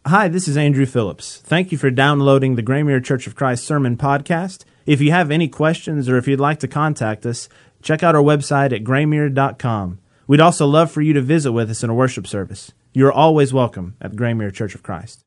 Hi, this is Andrew Phillips. Thank you for downloading the Graymere Church of Christ Sermon Podcast. If you have any questions or if you'd like to contact us, check out our website at graymere.com. We'd also love for you to visit with us in a worship service. You are always welcome at the Graymere Church of Christ.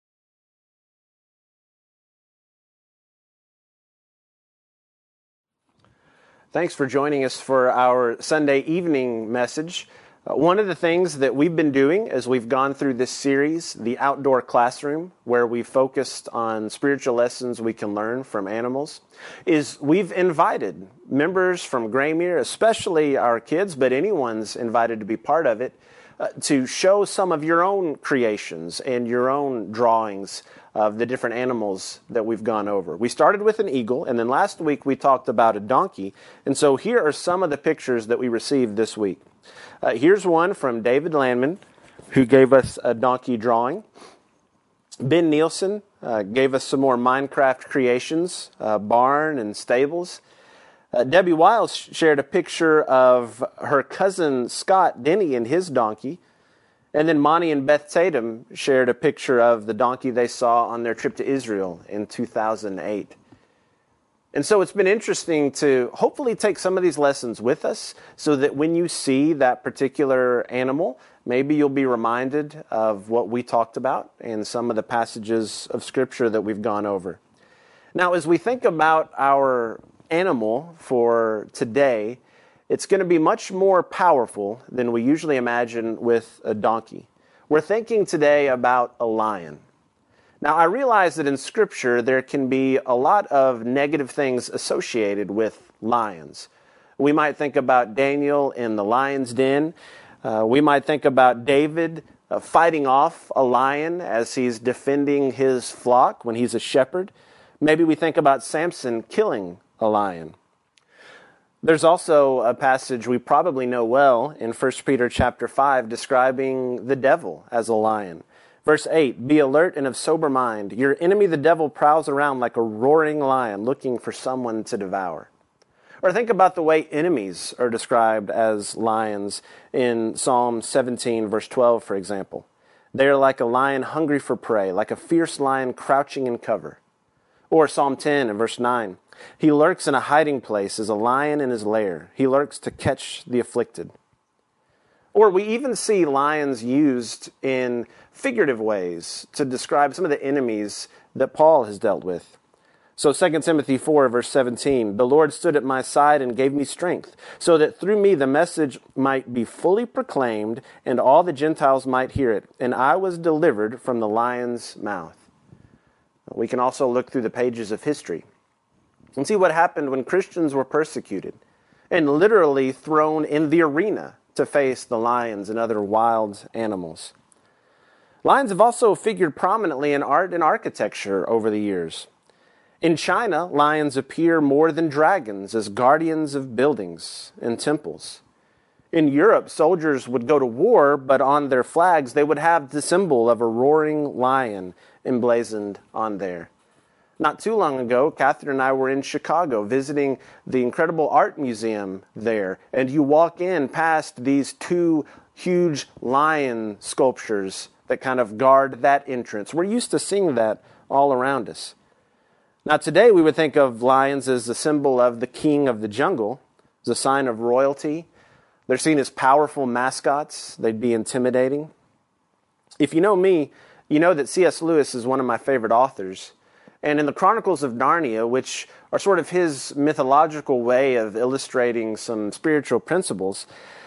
Thanks for joining us for our Sunday evening message. One of the things that we've been doing as we've gone through this series, The Outdoor Classroom, where we focused on spiritual lessons we can learn from animals, is we've invited members from Graymere, especially our kids, but anyone's invited to be part of it, to show some of your own creations and your own drawings of the different animals that we've gone over. We started with an eagle, and then last week we talked about a donkey, and so here are some of the pictures that we received this week. Here's one from David Landman, who gave us a donkey drawing. Ben Nielsen gave us some more Minecraft creations, barn and stables. Debbie Wiles shared a picture of her cousin Scott Denny and his donkey. And then Monty and Beth Tatum shared a picture of the donkey they saw on their trip to Israel in 2008. And so it's been interesting to hopefully take some of these lessons with us so that when you see that particular animal, maybe you'll be reminded of what we talked about in some of the passages of Scripture that we've gone over. Now, as we think about our animal for today, it's going to be much more powerful than we usually imagine with a donkey. We're thinking today about a lion. Now, I realize that in Scripture there can be a lot of negative things associated with lions. We might think about Daniel in the lion's den. We might think about David fighting off a lion as he's defending his flock when he's a shepherd. Maybe we think about Samson killing a lion. There's also a passage we probably know well in 1 Peter chapter 5 describing the devil as a lion. Verse 8, be alert and of sober mind. Your enemy, the devil, prowls around like a roaring lion looking for someone to devour. Or think about the way enemies are described as lions in Psalm 17, verse 12, for example. They are like a lion hungry for prey, like a fierce lion crouching in cover. Or Psalm 10 and verse 9. He lurks in a hiding place as a lion in his lair. He lurks to catch the afflicted. Or we even see lions used in figurative ways to describe some of the enemies that Paul has dealt with. So 2 Timothy 4, verse 17, the Lord stood at my side and gave me strength, so that through me the message might be fully proclaimed and all the Gentiles might hear it. And I was delivered from the lion's mouth. We can also look through the pages of history and see what happened when Christians were persecuted and literally thrown in the arena to face the lions and other wild animals. Lions have also figured prominently in art and architecture over the years. In China, lions appear more than dragons as guardians of buildings and temples. In Europe, soldiers would go to war, but on their flags they would have the symbol of a roaring lion emblazoned on there. Not too long ago, Catherine and I were in Chicago visiting the incredible art museum there, and you walk in past these two huge lion sculptures that kind of guard that entrance. We're used to seeing that all around us. Now today we would think of lions as a symbol of the king of the jungle, as a sign of royalty. They're seen as powerful mascots. They'd be intimidating. If you know me, you know that C.S. Lewis is one of my favorite authors. And in the Chronicles of Narnia, which are sort of his mythological way of illustrating some spiritual principles,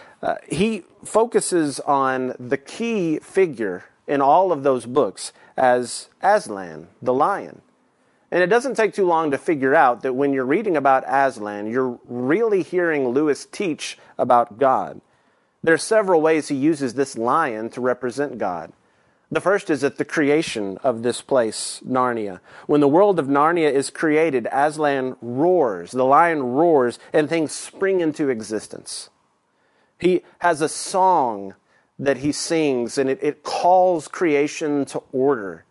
he focuses on the key figure in all of those books as Aslan, the lion. And it doesn't take too long to figure out that when you're reading about Aslan, you're really hearing Lewis teach about God. There are several ways he uses this lion to represent God. The first is at the creation of this place, Narnia. When the world of Narnia is created, Aslan roars, the lion roars, and things spring into existence. He has a song that he sings, and it calls creation to order.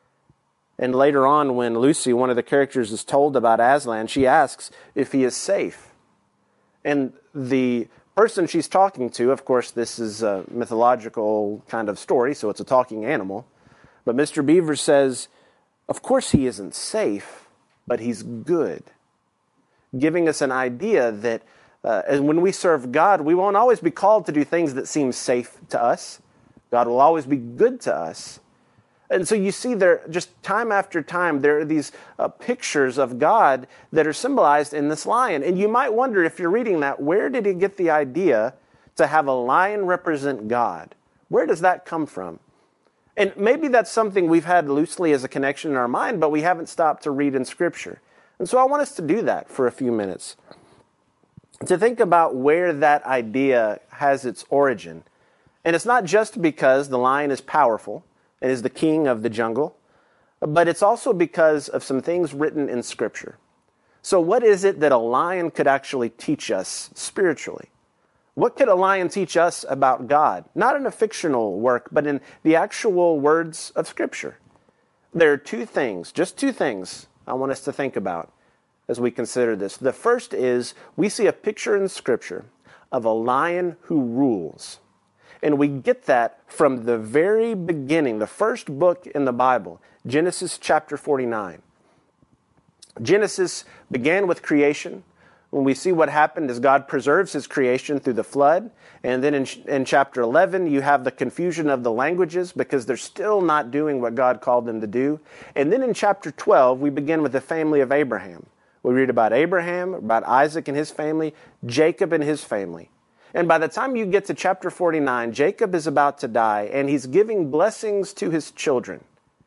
And later on, when Lucy, one of the characters, is told about Aslan, she asks if he is safe. And the person she's talking to, of course, this is a mythological kind of story, so it's a talking animal. But Mr. Beaver says, of course he isn't safe, but he's good. Giving us an idea that and when we serve God, we won't always be called to do things that seem safe to us. God will always be good to us. And so you see there, just time after time, there are these pictures of God that are symbolized in this lion. And you might wonder, if you're reading that, where did he get the idea to have a lion represent God? Where does that come from? And maybe that's something we've had loosely as a connection in our mind, but we haven't stopped to read in Scripture. And so I want us to do that for a few minutes, to think about where that idea has its origin. And it's not just because the lion is powerful and is the king of the jungle, but it's also because of some things written in Scripture. So what is it that a lion could actually teach us spiritually? What could a lion teach us about God? Not in a fictional work, but in the actual words of Scripture. There are two things, just two things, I want us to think about as we consider this. The first is, we see a picture in Scripture of a lion who rules. And we get that from the very beginning, the first book in the Bible, Genesis chapter 49. Genesis began with creation. When we see what happened as God preserves his creation through the flood. And then in chapter 11, you have the confusion of the languages because they're still not doing what God called them to do. And then in chapter 12, we begin with the family of Abraham. We read about Abraham, about Isaac and his family, Jacob and his family. And by the time you get to chapter 49, Jacob is about to die, and he's giving blessings to his children.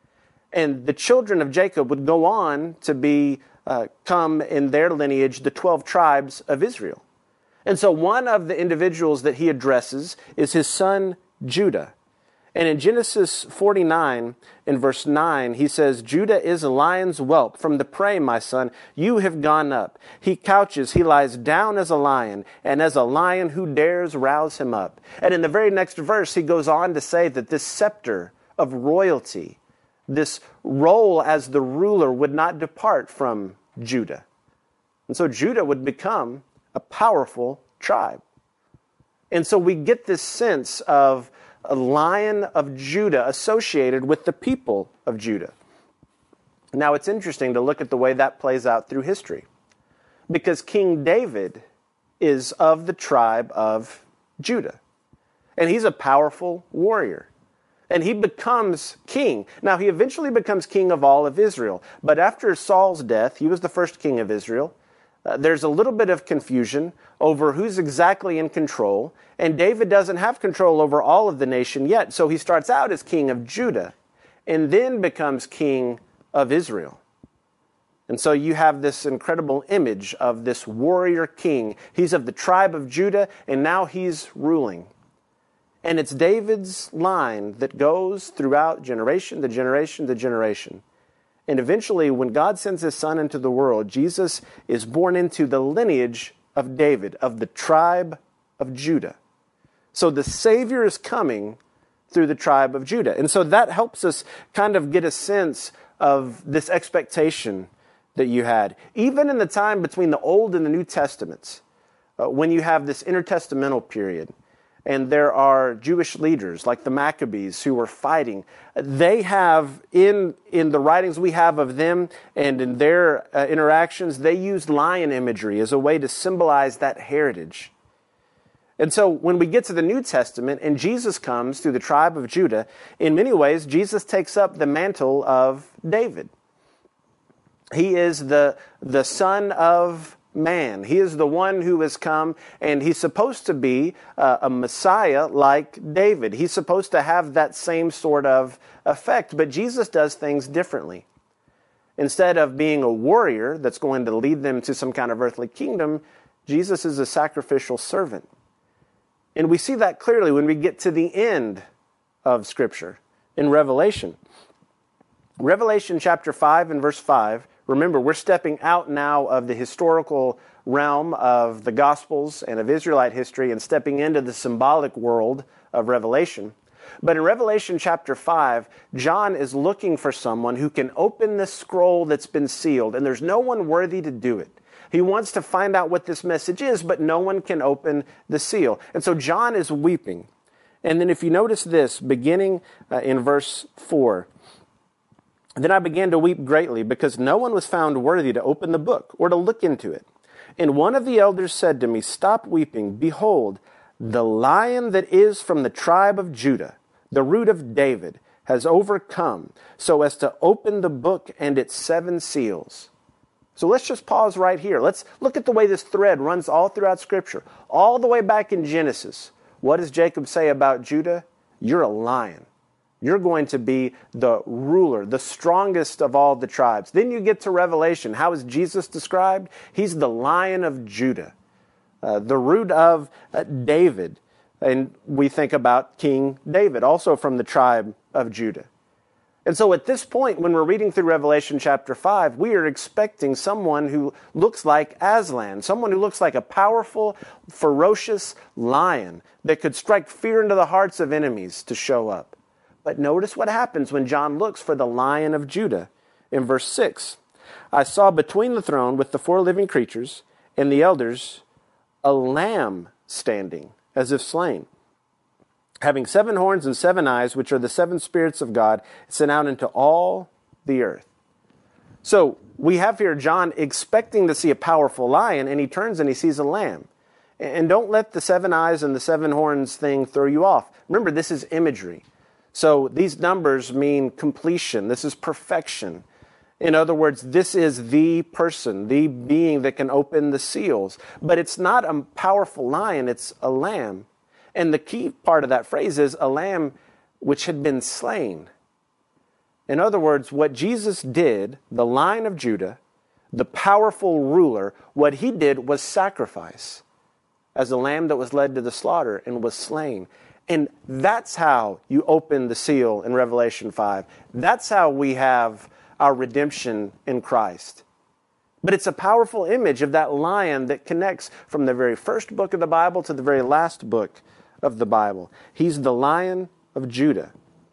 And the children of Jacob would go on to come in their lineage the 12 tribes of Israel. And so one of the individuals that he addresses is his son Judah. And in Genesis 49, in verse 9, he says, Judah is a lion's whelp. From the prey, my son, you have gone up. He couches, he lies down as a lion, and as a lion who dares rouse him up. And in the very next verse, he goes on to say that this scepter of royalty, this role as the ruler, would not depart from Judah. And so Judah would become a powerful tribe. And so we get this sense of a lion of Judah associated with the people of Judah. Now it's interesting to look at the way that plays out through history, because King David is of the tribe of Judah, and he's a powerful warrior, and he becomes king. Now he eventually becomes king of all of Israel, but after Saul's death, he was the first king of Israel. There's a little bit of confusion over who's exactly in control, and David doesn't have control over all of the nation yet. So he starts out as king of Judah and then becomes king of Israel. And so you have this incredible image of this warrior king. He's of the tribe of Judah, and now he's ruling. And it's David's line that goes throughout generation to generation to generation. And eventually, when God sends his son into the world, Jesus is born into the lineage of David, of the tribe of Judah. So the Savior is coming through the tribe of Judah. And so that helps us kind of get a sense of this expectation that you had. Even in the time between the Old and the New Testaments, when you have this intertestamental period, and there are Jewish leaders like the Maccabees who were fighting, they have, in the writings we have of them and in their interactions, they used lion imagery as a way to symbolize that heritage. And so when we get to the New Testament and Jesus comes through the tribe of Judah, in many ways, Jesus takes up the mantle of David. He is the son of man. He is the one who has come, and he's supposed to be a Messiah like David. He's supposed to have that same sort of effect, but Jesus does things differently. Instead of being a warrior that's going to lead them to some kind of earthly kingdom, Jesus is a sacrificial servant. And we see that clearly when we get to the end of Scripture in Revelation. Revelation chapter 5 and verse 5, remember, we're stepping out now of the historical realm of the Gospels and of Israelite history and stepping into the symbolic world of Revelation. But in Revelation chapter 5, John is looking for someone who can open this scroll that's been sealed, and there's no one worthy to do it. He wants to find out what this message is, but no one can open the seal. And so John is weeping. And then if you notice this, beginning in verse 4, Then I began to weep greatly, because no one was found worthy to open the book or to look into it. And one of the elders said to me, "Stop weeping. Behold, the Lion that is from the tribe of Judah, the root of David, has overcome, so as to open the book and its 7 seals." So let's just pause right here. Let's look at the way this thread runs all throughout Scripture. All the way back in Genesis, what does Jacob say about Judah? You're a lion. You're going to be the ruler, the strongest of all the tribes. Then you get to Revelation. How is Jesus described? He's the Lion of Judah, the root of David. And we think about King David, also from the tribe of Judah. And so at this point, when we're reading through Revelation chapter 5, we are expecting someone who looks like Aslan, someone who looks like a powerful, ferocious lion that could strike fear into the hearts of enemies to show up. But notice what happens when John looks for the Lion of Judah. In verse 6, I saw between the throne with the 4 living creatures and the elders a lamb standing, as if slain, having 7 horns and 7 eyes, which are the 7 spirits of God, sent out into all the earth. So we have here John expecting to see a powerful lion, and he turns and he sees a lamb. And don't let the 7 eyes and the 7 horns thing throw you off. Remember, this is imagery. So these numbers mean completion. This is perfection. In other words, this is the person, the being that can open the seals. But it's not a powerful lion, it's a lamb. And the key part of that phrase is a lamb which had been slain. In other words, what Jesus did, the Lion of Judah, the powerful ruler, what he did was sacrifice as a lamb that was led to the slaughter and was slain. And that's how you open the seal in Revelation 5. That's how we have our redemption in Christ. But it's a powerful image of that lion that connects from the very first book of the Bible to the very last book of the Bible. He's the Lion of Judah.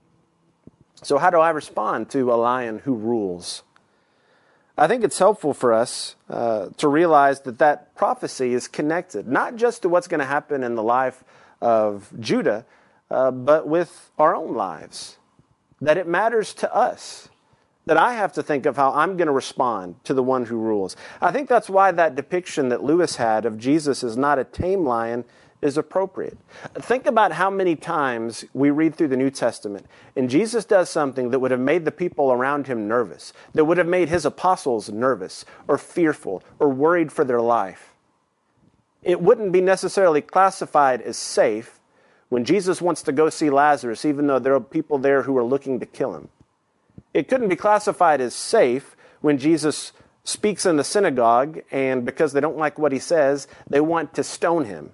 So how do I respond to a lion who rules? I think it's helpful for us to realize that that prophecy is connected, not just to what's going to happen in the life of Judah, but with our own lives. That it matters to us. That I have to think of how I'm going to respond to the one who rules. I think that's why that depiction that Lewis had of Jesus as not a tame lion is appropriate. Think about how many times we read through the New Testament and Jesus does something that would have made the people around him nervous, that would have made his apostles nervous or fearful or worried for their life. It wouldn't be necessarily classified as safe when Jesus wants to go see Lazarus, even though there are people there who are looking to kill him. It couldn't be classified as safe when Jesus speaks in the synagogue, and because they don't like what he says, they want to stone him.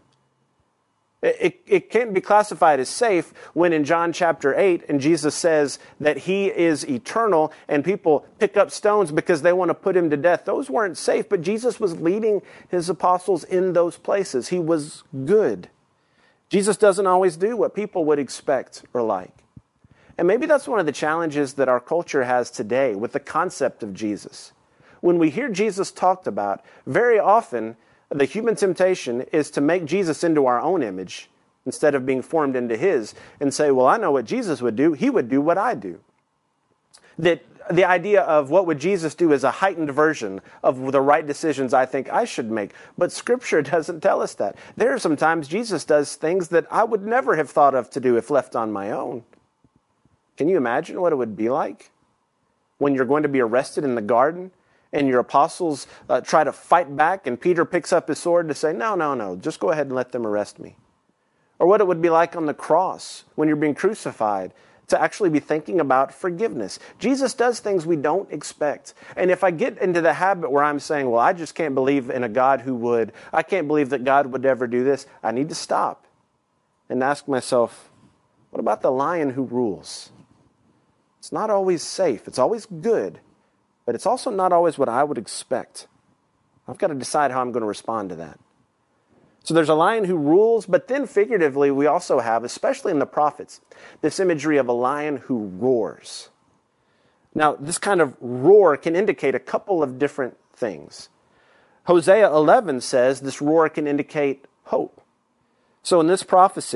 It can't be classified as safe when in John chapter 8, and Jesus says that he is eternal, and people pick up stones because they want to put him to death. Those weren't safe, but Jesus was leading his apostles in those places. He was good. Jesus doesn't always do what people would expect or like. And maybe that's one of the challenges that our culture has today with the concept of Jesus. When we hear Jesus talked about, very often the human temptation is to make Jesus into our own image instead of being formed into his and say, well, I know what Jesus would do. He would do what I do. That the idea of what would Jesus do is a heightened version of the right decisions I think I should make. But Scripture doesn't tell us that. There are sometimes Jesus does things that I would never have thought of to do if left on my own. Can you imagine what it would be like when you're going to be arrested in the garden and your apostles try to fight back and Peter picks up his sword to say, no, just go ahead and let them arrest me? Or what it would be like on the cross when you're being crucified to actually be thinking about forgiveness. Jesus does things we don't expect. And if I get into the habit where I'm saying, well, I just can't believe in a God who would, I can't believe that God would ever do this, I need to stop and ask myself, what about the lion who rules? It's not always safe. It's always good. But it's also not always what I would expect. I've got to decide how I'm going to respond to that. So there's a lion who rules, but then figuratively we also have, especially in the prophets, this imagery of a lion who roars. Now, this kind of roar can indicate a couple of different things. Hosea 11 says this roar can indicate hope. So in this prophecy,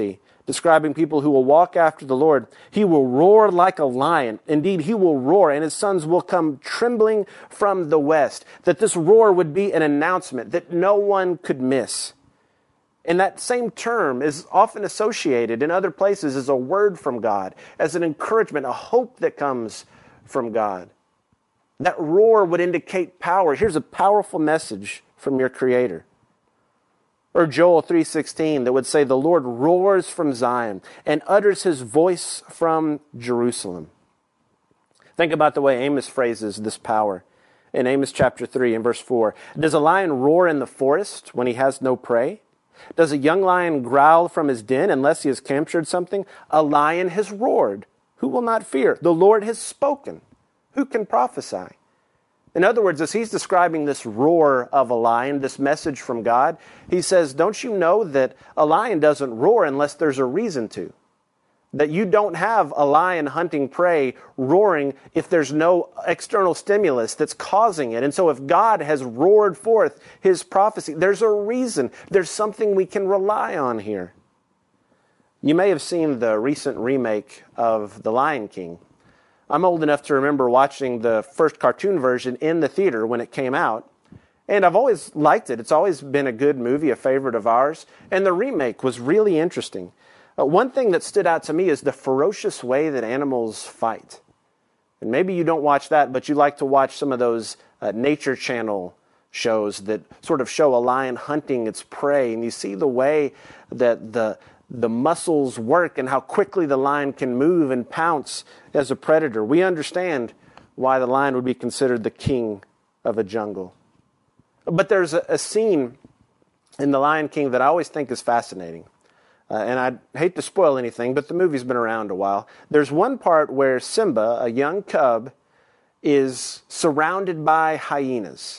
describing people who will walk after the Lord. He will roar like a lion. Indeed, he will roar, and his sons will come trembling from the west. That this roar would be an announcement that no one could miss. And that same term is often associated in other places as a word from God, as an encouragement, a hope that comes from God. That roar would indicate power. Here's a powerful message from your Creator. Or Joel 3:16 that would say, the Lord roars from Zion and utters his voice from Jerusalem. Think about the way Amos phrases this power. In Amos chapter 3 and verse 4, does a lion roar in the forest when he has no prey? Does a young lion growl from his den unless he has captured something? A lion has roared. Who will not fear? The Lord has spoken. Who can prophesy? In other words, as he's describing this roar of a lion, this message from God, he says, don't you know that a lion doesn't roar unless there's a reason to? That you don't have a lion hunting prey roaring if there's no external stimulus that's causing it. And so if God has roared forth his prophecy, there's a reason. There's something we can rely on here. You may have seen the recent remake of The Lion King. I'm old enough to remember watching the first cartoon version in the theater when it came out. And I've always liked it. It's always been a good movie, a favorite of ours. And the remake was really interesting. One thing that stood out to me is the ferocious way that animals fight. And maybe you don't watch that, but you like to watch some of those Nature Channel shows that sort of show a lion hunting its prey. And you see the way that the muscles work and how quickly the lion can move and pounce as a predator. We understand why the lion would be considered the king of a jungle. But there's a scene in The Lion King that I always think is fascinating. And I hate to spoil anything, but the movie's been around a while. There's one part where Simba, a young cub, is surrounded by hyenas.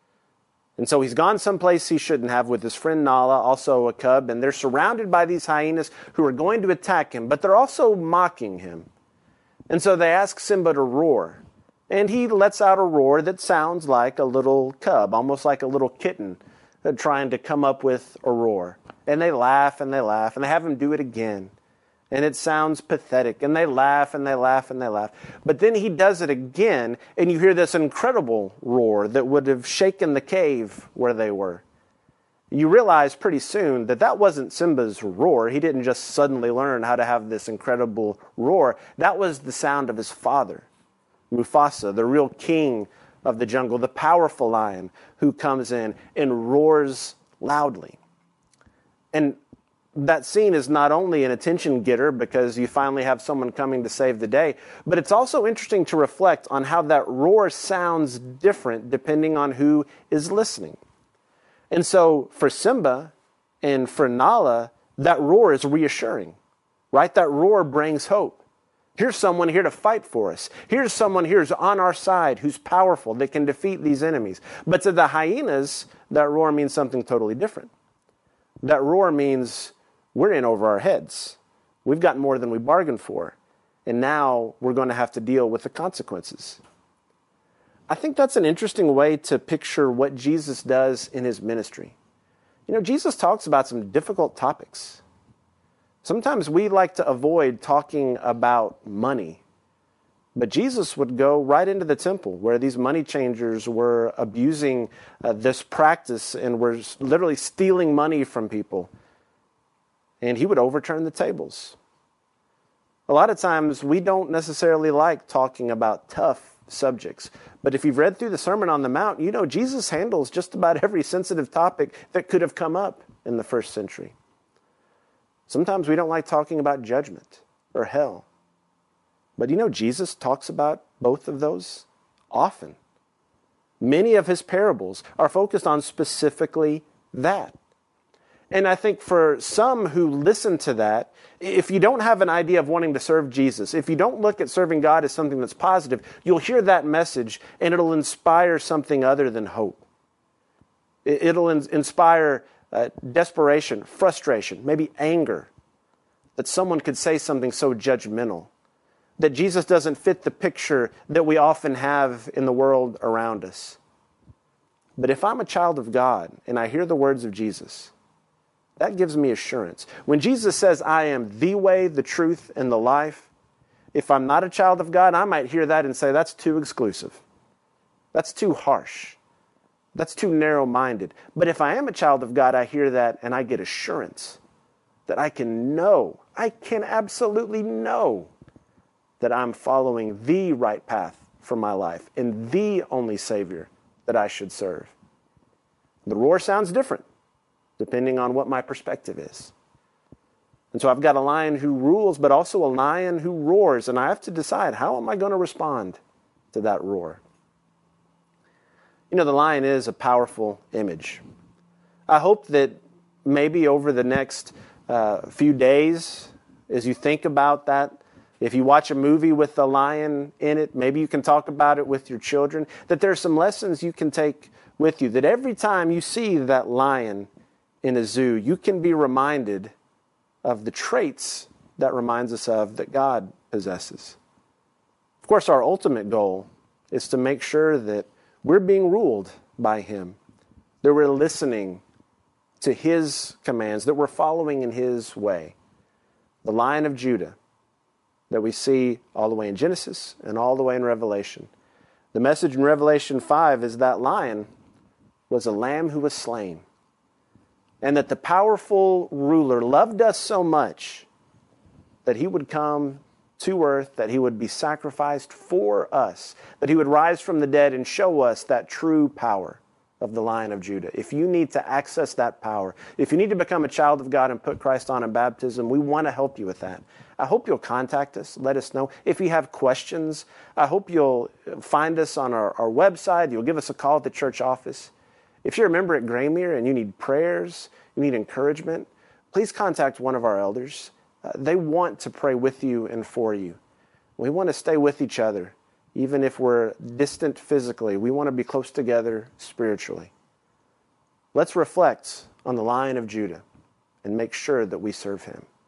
And so he's gone someplace he shouldn't have with his friend Nala, also a cub, and they're surrounded by these hyenas who are going to attack him, but they're also mocking him. And so they ask Simba to roar. And he lets out a roar that sounds like a little cub, almost like a little kitten trying to come up with a roar. And they laugh and they laugh, and they have him do it again. And it sounds pathetic, and they laugh and they laugh and they laugh. But then he does it again, and you hear this incredible roar that would have shaken the cave where they were. You realize pretty soon that that wasn't Simba's roar. He didn't just suddenly learn how to have this incredible roar. That was the sound of his father, Mufasa, the real king of the jungle, the powerful lion who comes in and roars loudly. And that scene is not only an attention getter because you finally have someone coming to save the day, but it's also interesting to reflect on how that roar sounds different depending on who is listening. And so for Simba and for Nala, that roar is reassuring, right? That roar brings hope. Here's someone here to fight for us. Here's someone here who's on our side, who's powerful, that can defeat these enemies. But to the hyenas, that roar means something totally different. That roar means we're in over our heads. We've got more than we bargained for. And now we're going to have to deal with the consequences. I think that's an interesting way to picture what Jesus does in his ministry. You know, Jesus talks about some difficult topics. Sometimes we like to avoid talking about money. But Jesus would go right into the temple where these money changers were abusing this practice and were literally stealing money from people. And he would overturn the tables. A lot of times we don't necessarily like talking about tough subjects. But if you've read through the Sermon on the Mount, you know Jesus handles just about every sensitive topic that could have come up in the first century. Sometimes we don't like talking about judgment or hell. But you know, Jesus talks about both of those often. Many of his parables are focused on specifically that. And I think for some who listen to that, if you don't have an idea of wanting to serve Jesus, if you don't look at serving God as something that's positive, you'll hear that message and it'll inspire something other than hope. It'll inspire desperation, frustration, maybe anger, that someone could say something so judgmental, that Jesus doesn't fit the picture that we often have in the world around us. But if I'm a child of God and I hear the words of Jesus, that gives me assurance. When Jesus says, I am the way, the truth, and the life, if I'm not a child of God, I might hear that and say, that's too exclusive. That's too harsh. That's too narrow-minded. But if I am a child of God, I hear that and I get assurance that I can absolutely know that I'm following the right path for my life and the only Savior that I should serve. The roar sounds different depending on what my perspective is. And so I've got a lion who rules, but also a lion who roars, and I have to decide, how am I going to respond to that roar? You know, the lion is a powerful image. I hope that maybe over the next few days, as you think about that, if you watch a movie with the lion in it, maybe you can talk about it with your children, that there are some lessons you can take with you, that every time you see that lion in a zoo, you can be reminded of the traits that reminds us of that God possesses. Of course, our ultimate goal is to make sure that we're being ruled by Him, that we're listening to His commands, that we're following in His way. The Lion of Judah that we see all the way in Genesis and all the way in Revelation. The message in Revelation 5 is that lion was a lamb who was slain, and that the powerful ruler loved us so much that He would come to earth, that He would be sacrificed for us, that He would rise from the dead and show us that true power of the Lion of Judah. If you need to access that power, if you need to become a child of God and put Christ on in baptism, we want to help you with that. I hope you'll contact us. Let us know. If you have questions, I hope you'll find us on our website. You'll give us a call at the church office. If you're a member at Graymere and you need prayers, you need encouragement, please contact one of our elders. They want to pray with you and for you. We want to stay with each other. Even if we're distant physically, we want to be close together spiritually. Let's reflect on the Lion of Judah and make sure that we serve Him.